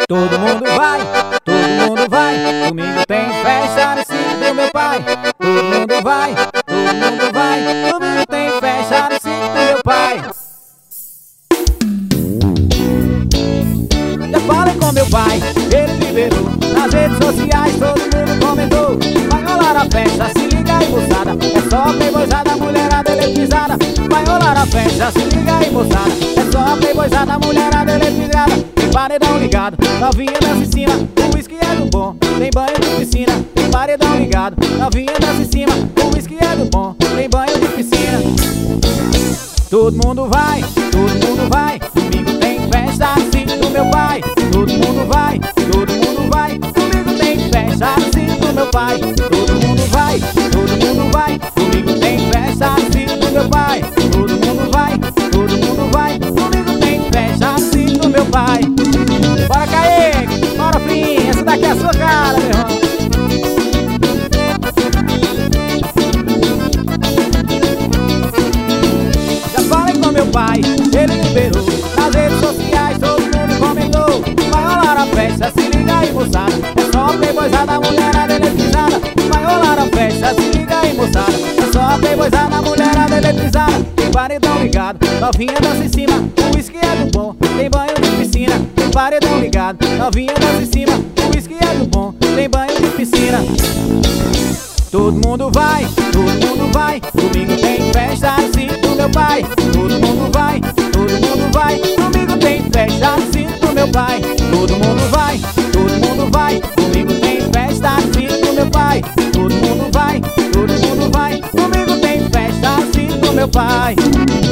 Todo mundo vai, todo mundo vai. Domingo tem festa no sítio do meu pai. Todo mundo vai, todo mundo vai. Domingo tem festa no sítio do meu pai. Já falei com meu pai, ele liberou. Nas redes sociais todo mundo comentou. Vai rolar a festa, se liga aí moçada. É só playboyzada, mulherada eletrizada. Vai rolar a festa, se liga aí moçada. É só playboyzada, mulherada eletrizada. Tem paredão ligado, novinha dança em cima. O uísque é do bom, tem banho de piscina. Tem paredão ligado, novinha dança em cima. O uísque é do bom, tem banho de piscina. Todo mundo vai, todo mundo vai. Domingo tem festa no sítio do meu pai. Todo mundo vai, todo mundo vai. Domingo tem festa no sítio do meu pai. Todo mundo vai, todo mundo vai. Domingo tem festa no sítio do meu pai. Todo mundo vai, todo mundo vai. Domingo tem festa no sítio do meu pai. Bora Kaique, bora Fim, essa daqui é a sua cara, meu irmão. Já falei com meu pai, ele liberou. Nas redes sociais todo mundo comentou. Vai rolar a festa, se liga aí moçada. É só playboyzada, mulherada eletrizada. Vai rolar a festa, se liga aí moçada. É só playboyzada, mulherada eletrizada. Tem paredão ligado, novinha dança em cima. O uísque é do bom, tem banho de piscina. Tem paredão ligado, novinha dança em cima. O uísque é do bom, tem banho de piscina. Todo mundo vai, todo mundo vai. Domingo tem festa no sítio do meu pai. Todo mundo vai, todo mundo vai. Domingo tem festa no sítio do meu pai. Todo mundo vai, todo mundo vai. Domingo tem festa no sítio do meu pai. Todo mundo vai, todo mundo vai. Domingo tem festa no sítio do meu pai.